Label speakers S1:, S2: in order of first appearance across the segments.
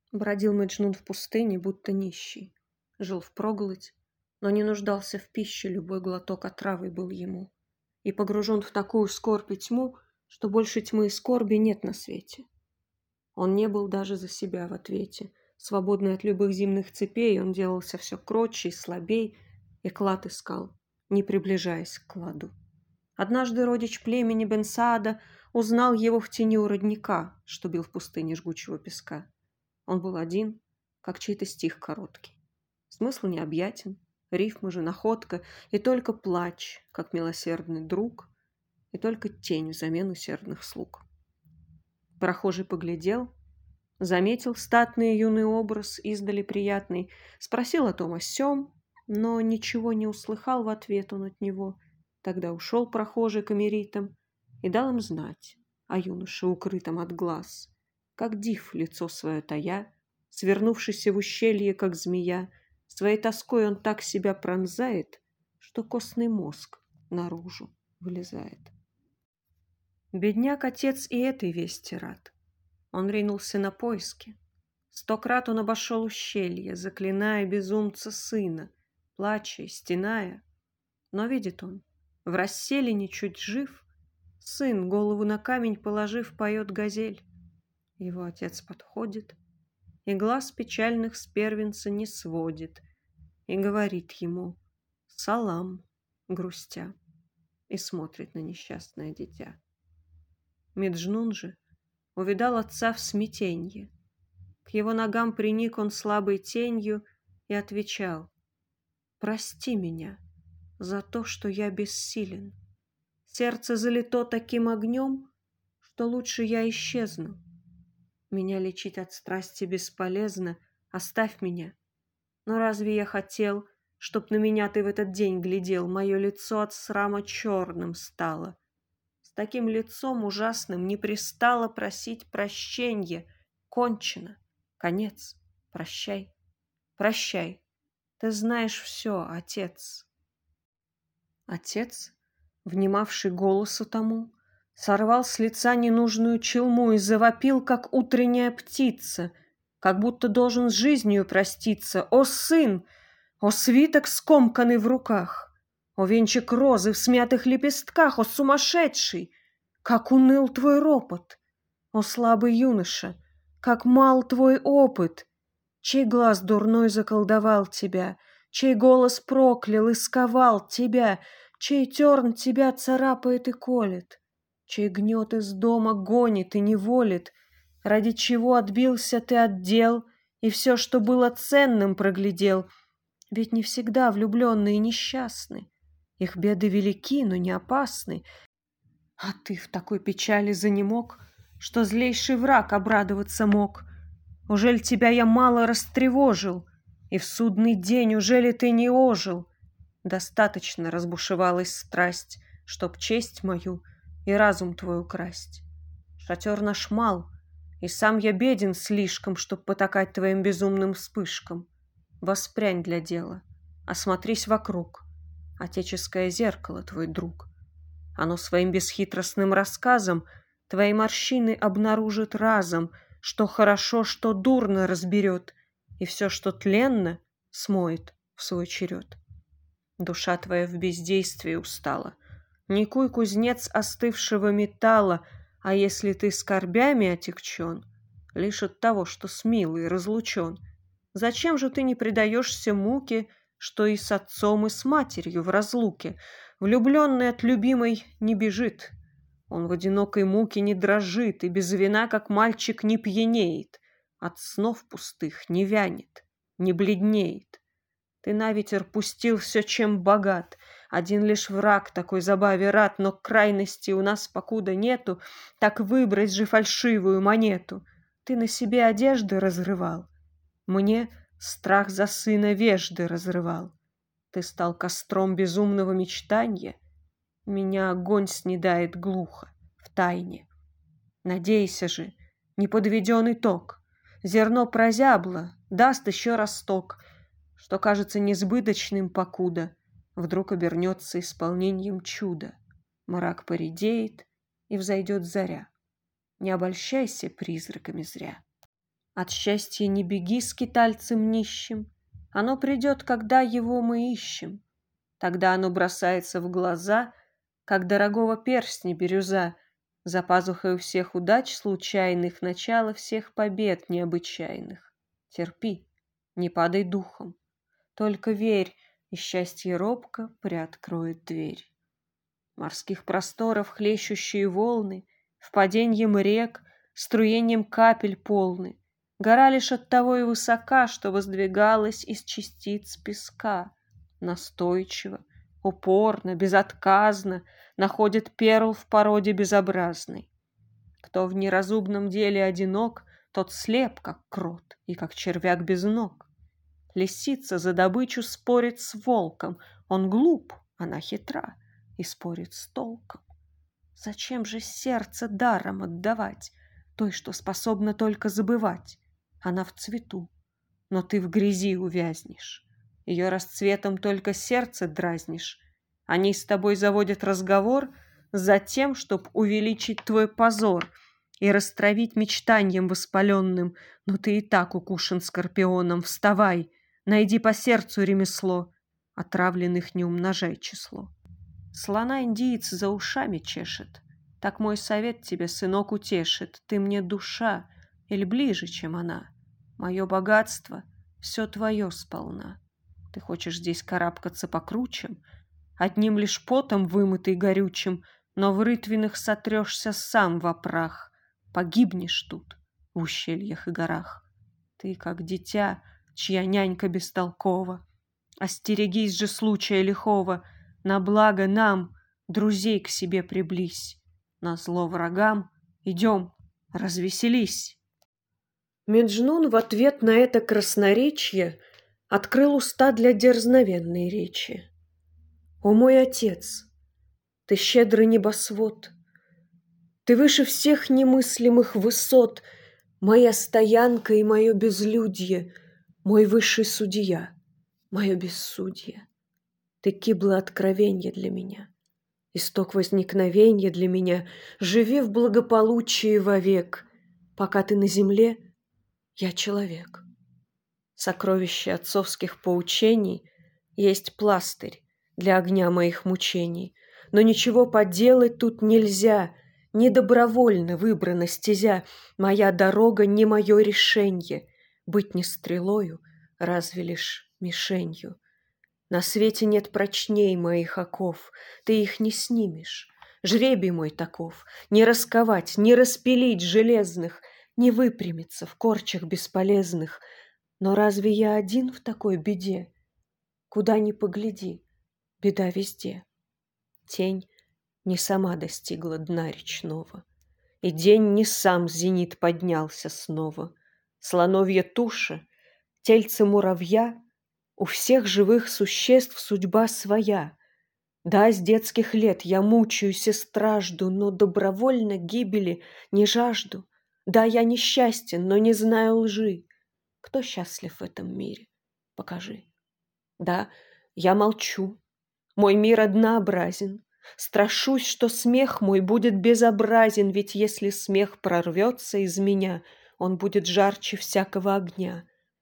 S1: Бродил Меджнун в пустыне, будто нищий. Жил впроголодь, но не нуждался в пище, любой глоток отравой был ему. И погружен в такую скорбь и тьму, что больше тьмы и скорби нет на свете. Он не был даже за себя в ответе. Свободный от любых зимних цепей, он делался все кротче и слабей, и клад искал, не приближаясь к кладу. Однажды родич племени Бенсаада узнал его в тени у родника, что бил в пустыне жгучего песка. Он был один, как чей-то стих короткий. Смысл необъятен, рифма же находка, и только плач, как милосердный друг, и только тень взамен усердных слуг. Прохожий поглядел, заметил статный юный образ, издали приятный, спросил о том о сём, но ничего не услыхал в ответ он от него. Тогда ушел прохожий к эмеритам и дал им знать о юноше, укрытом от глаз, как див лицо свое тая, свернувшийся в ущелье, как змея, своей тоской он так себя пронзает, что костный мозг наружу вылезает. Бедняк-отец и этой вести рад. Он ринулся на поиски. 100 крат он обошел ущелье, заклиная безумца сына, плача и стеная. Но видит он, в расселине чуть жив, сын, голову на камень положив, поет газель. Его отец подходит, и глаз печальных с первенца не сводит, и говорит ему «Салам», грустя, и смотрит на несчастное дитя. Меджнун же увидал отца в смятенье. К его ногам приник он слабой тенью и отвечал: «Прости меня за то, что я бессилен. Сердце залито таким огнем, что лучше я исчезну. Меня лечить от страсти бесполезно, оставь меня. Но разве я хотел, чтоб на меня ты в этот день глядел? Мое лицо от срама черным стало. С таким лицом ужасным не пристало просить прощенья. Кончено. Конец. Прощай. Прощай. Ты знаешь все, отец». Отец, внимавший голосу тому, сорвал с лица ненужную челму и завопил, как утренняя птица, как будто должен с жизнью проститься. «О, сын! О, свиток, скомканный в руках! О, венчик розы в смятых лепестках! О, сумасшедший! Как уныл твой ропот! О, слабый юноша! Как мал твой опыт! Чей глаз дурной заколдовал тебя? Чей голос проклял и сковал тебя? Чей терн тебя царапает и колет? Чей гнет из дома гонит и неволит? Ради чего отбился ты от дел и все, что было ценным, проглядел? Ведь не всегда влюбленные несчастны. Их беды велики, но не опасны. А ты в такой печали занемог, что злейший враг обрадоваться мог. Ужель тебя я мало растревожил, и в судный день ужели ты не ожил? Достаточно разбушевалась страсть, чтоб честь мою и разум твой украсть. Шатер наш мал, и сам я беден слишком, чтоб потакать твоим безумным вспышкам. Воспрянь для дела, осмотрись вокруг. Отеческое зеркало, твой друг. Оно своим бесхитростным рассказом твои морщины обнаружит разом, что хорошо, что дурно разберет, и все, что тленно, смоет в свой черед. Душа твоя в бездействии устала. Не куй, кузнец остывшего металла, а если ты скорбями отягчен, лишь от того, что с милой разлучен, зачем же ты не предаешься муке, что и с отцом, и с матерью в разлуке? Влюбленный от любимой не бежит, он в одинокой муке не дрожит, и без вина, как мальчик, не пьянеет, от снов пустых не вянет, не бледнеет. Ты на ветер пустил все, чем богат, один лишь враг такой забаве рад, но крайности у нас покуда нету, так выбрось же фальшивую монету. Ты на себе одежды разрывал, мне страх за сына вежды разрывал. Ты стал костром безумного мечтанья, меня огонь снедает глухо, в тайне. Надейся же, не подведен итог. Зерно прозябло, даст еще росток, что кажется несбыточным покуда, вдруг обернется исполнением чуда. Мрак поредеет, и взойдет заря. Не обольщайся призраками зря. От счастья не беги скитальцем нищим, оно придет, когда его мы ищем. Тогда оно бросается в глаза, как дорогого перстня бирюза, за пазухой у всех удач случайных, начало всех побед необычайных. Терпи, не падай духом, только верь, и счастье робко приоткроет дверь. Морских просторов хлещущие волны, впаденьем рек, струением капель полны. Гора лишь от того и высока, что воздвигалась из частиц песка. Настойчиво, упорно, безотказно находит перл в породе безобразной. Кто в неразумном деле одинок, тот слеп, как крот, и как червяк без ног. Лисица за добычу спорит с волком, он глуп, она хитра, и спорит с толком. Зачем же сердце даром отдавать, той, что способна только забывать? Она в цвету, но ты в грязи увязнешь. Ее расцветом только сердце дразнишь. Они с тобой заводят разговор за тем, чтоб увеличить твой позор и растравить мечтаньем воспаленным, но ты и так укушен скорпионом. Вставай, найди по сердцу ремесло, отравленных не умножай число. Слона индиец за ушами чешет, так мой совет тебе, сынок, утешит. Ты мне душа, или ближе, чем она. Мое богатство все твое сполна. Ты хочешь здесь карабкаться по кручам, одним лишь потом вымытый горючим, но в рытвинах сотрешься сам во прах. Погибнешь тут, в ущельях и горах. Ты, как дитя, чья нянька бестолкова. Остерегись же случая лихого, на благо нам, друзей к себе приблизь. Назло врагам идем, развеселись. Меджнун в ответ на это красноречие открыл уста для дерзновенной речи. «О мой отец, ты щедрый небосвод, ты выше всех немыслимых высот, моя стоянка и мое безлюдье, мой высший судья, мое бессудье. Ты кибло откровенье для меня, исток возникновенья для меня. Живи в благополучии вовек, пока ты на земле, я человек. Сокровище отцовских поучений есть пластырь для огня моих мучений, но ничего поделать тут нельзя, не добровольно выбрана стезя, моя дорога не мое решенье, быть не стрелою, разве лишь мишенью. На свете нет прочней моих оков, ты их не снимешь. Жребий мой таков, не расковать, не распилить железных, не выпрямиться в корчах бесполезных. Но разве я один в такой беде? Куда ни погляди, беда везде. Тень не сама достигла дна речного, и день не сам зенит поднялся снова. Слоновья туша, тельце муравья, у всех живых существ судьба своя. Да, с детских лет я мучаюсь и стражду, но добровольно гибели не жажду. Да, я несчастен, но не знаю лжи. Кто счастлив в этом мире? Покажи. Да, я молчу. Мой мир однообразен. Страшусь, что смех мой будет безобразен, ведь если смех прорвется из меня, он будет жарче всякого огня.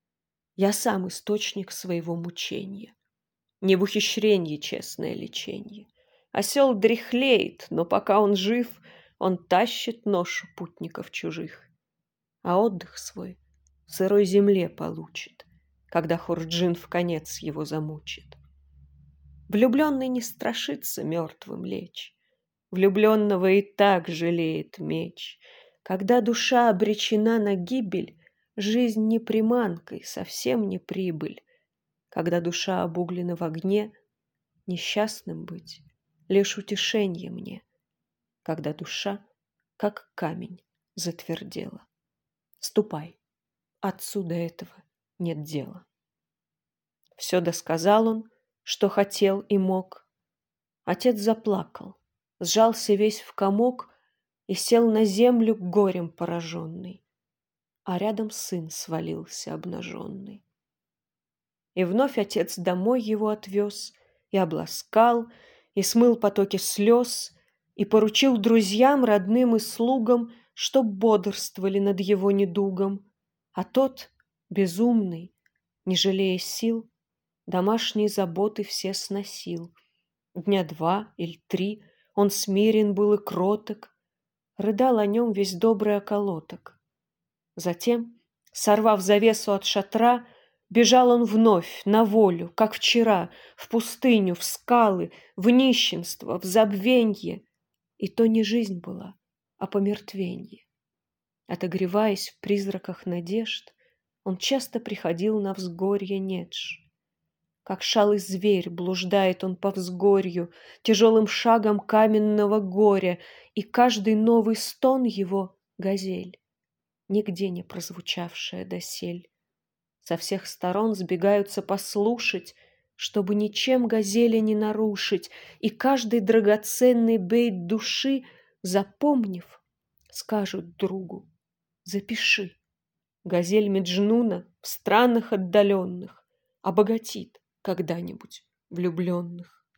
S1: Я сам источник своего мучения. Не в ухищренье честное леченье. Осел дряхлеет, но пока он жив, он тащит ношу путников чужих. А отдых свой в сырой земле получит, когда Хурджин в конец его замучит. Влюбленный не страшится мертвым лечь, влюбленного и так жалеет меч. Когда душа обречена на гибель, жизнь не приманкой, совсем не прибыль. Когда душа обуглена в огне, несчастным быть лишь утешенье мне. Когда душа, как камень, затвердела. Ступай, отсюда этого нет дела. Все досказал он, что хотел и мог. Отец заплакал, сжался весь в комок и сел на землю горем пораженный, а рядом сын свалился обнаженный. И вновь отец домой его отвез, и обласкал, и смыл потоки слез, и поручил друзьям, родным и слугам, чтоб бодрствовали над его недугом. А тот, безумный, не жалея сил, домашние заботы все сносил. Дня 2 или 3 он смирен был и кроток, рыдал о нем весь добрый околоток. Затем, сорвав завесу от шатра, бежал он вновь на волю, как вчера, в пустыню, в скалы, в нищенство, в забвенье. И то не жизнь была, а помертвенье. Отогреваясь в призраках надежд, он часто приходил на взгорье Недж. Как шалый зверь блуждает он по взгорью, тяжелым шагом каменного горя, и каждый новый стон его — газель, нигде не прозвучавшая досель. Со всех сторон сбегаются послушать, чтобы ничем газели не нарушить, и каждый драгоценный бейт души, запомнив, скажут другу: запиши. Газель Меджнуна в странах отдаленных обогатит когда-нибудь влюбленных.